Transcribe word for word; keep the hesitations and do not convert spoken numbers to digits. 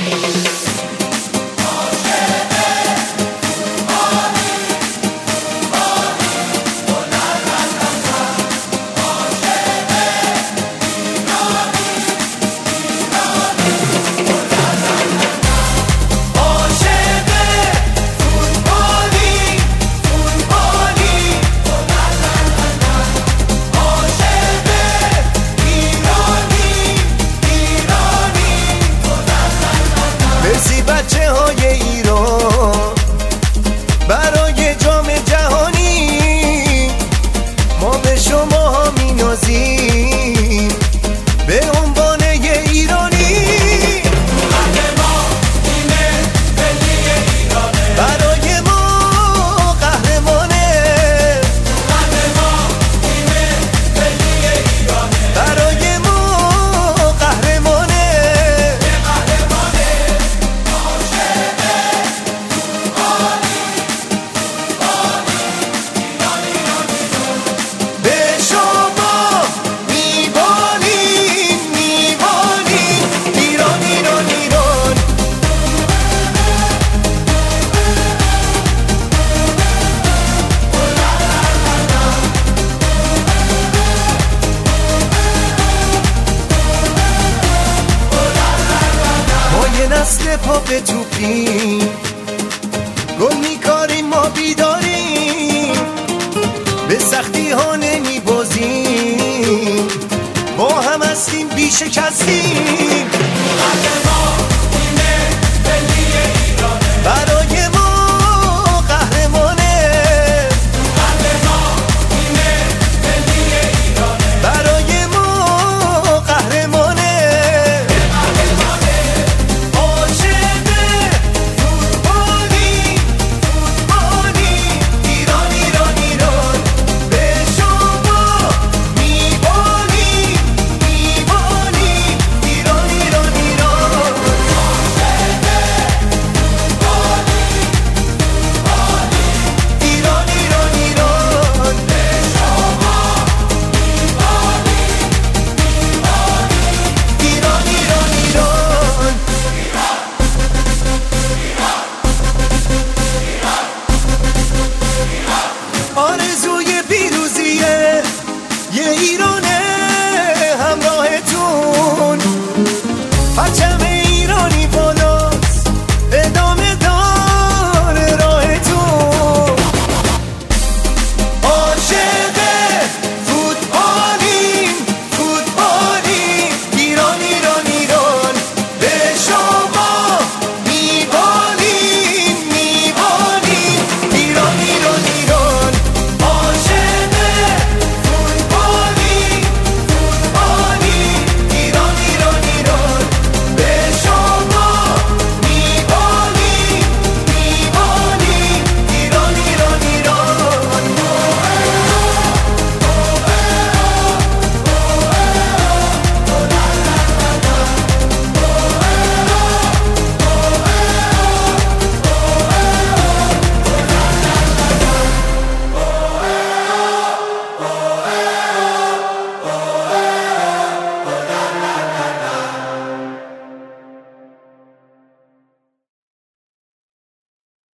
بچه های ایران برای جام جهانی ما به شما ها می نازیم به عنوان یه ایرانی. برای ما قهرمانه، برای ما قهرمانه. به شما میبانیم میبانیم ایران ایران ایران. ما یه نسل پا به توپیم، گل میکاریم ما بیداریم، به سختی ها نمی بازیم، با هم هستیم بیشکستیم.